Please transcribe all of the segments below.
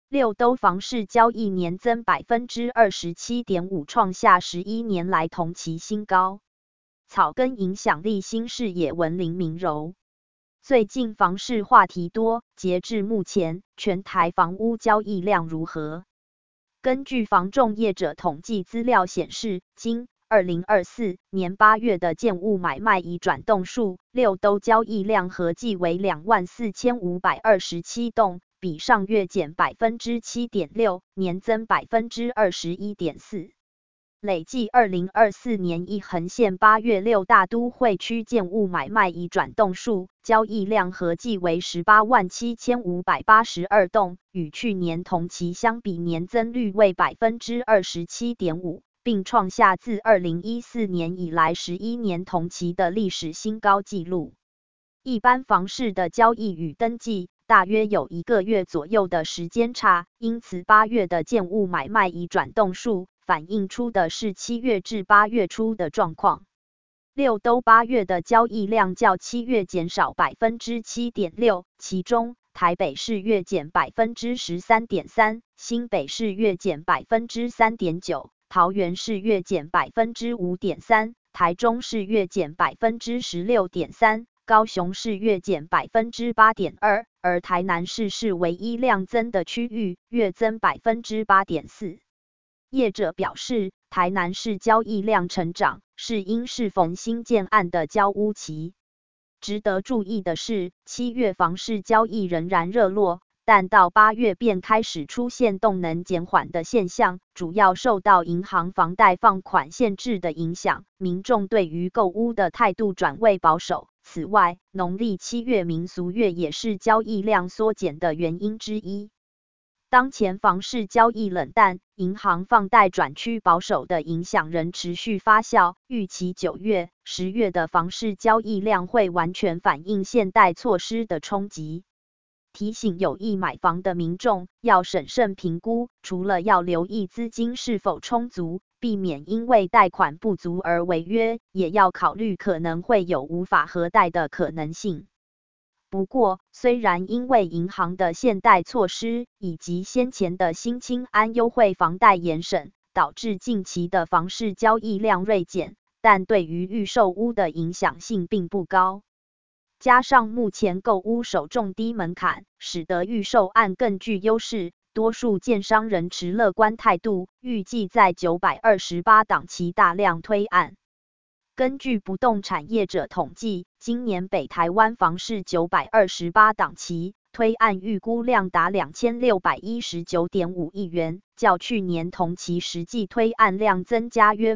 六都房市交易年增 27.5%， 创下11年来同期新高。草根影响力新视野文林明柔。最近房市话题多，截至目前，全台房屋交易量如何？根据房仲业者统计资料显示，经2024年8月的建物买卖移转栋数，六都交易量合计为24,527栋，比上月减 7.6%， 年增 21.4%。累计2024年一横线8月6大都会区建物买卖移转栋数，交易量合计为187582栋，与去年同期相比年增率为 27.5%， 并创下自2014年以来11年同期的历史新高纪录。一般房市的交易与登记大约有1个月左右的时间差，因此8月的建物买卖移转栋数反映出的是7月至8月初的状况。六都8月的交易量较7月减少 7.6%， 其中台北市月减 13.3%， 新北市月减 3.9%， 桃园市月减 5.3%， 台中市月减 16.3%， 高雄市月减 8.2%， 而台南市是唯一量增的区域，月增 8.4%。业者表示，台南市交易量成长，是因适逢新建案的交屋期。值得注意的是，7月房市交易仍然热络，但到8月便开始出现动能减缓的现象，主要受到银行房贷放款限制的影响，民众对于购屋的态度转为保守。此外，农历7月民俗月也是交易量缩减的原因之一。当前房市交易冷淡，银行放贷转趋保守的影响仍持续发酵，预期9月、10月的房市交易量会完全反映限贷措施的冲击。提醒有意买房的民众要审慎评估，除了要留意资金是否充足，避免因为贷款不足而违约，也要考虑可能会有无法核贷的可能性。不过，虽然因为银行的限贷措施以及先前的新青安优惠房贷延审，导致近期的房市交易量锐减，但对于预售屋的影响性并不高。加上目前购屋首重低门槛，使得预售案更具优势，多数建商仍持乐观态度，预计在928档期大量推案。根据不动产业者统计，今年北台湾房市928档期推案预估量达 2619.5 亿元，较去年同期实际推案量增加约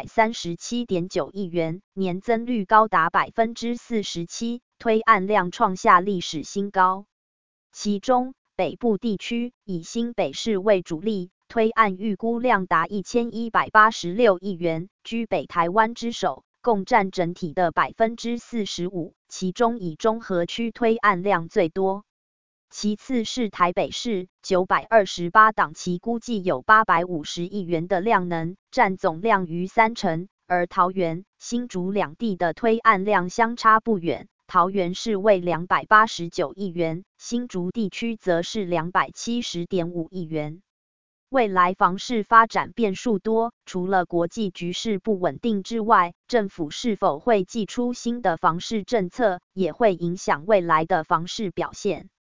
837.9 亿元，年增率高达 47%， 推案量创下历史新高。其中，北部地区以新北市为主力，推案预估量达 1186 亿元，居北台湾之首，共占整体的 45%， 其中以中和区推案量最多。其次是台北市928档期估计有850亿元的量能，占总量逾30%，而桃园、新竹两地的推案量相差不远，桃园市为289亿元，新竹地区则是 270.5 亿元。未来房市发展变数多，除了国际局势不稳定之外，政府是否会祭出新的房市政策，也会影响未来的房市表现。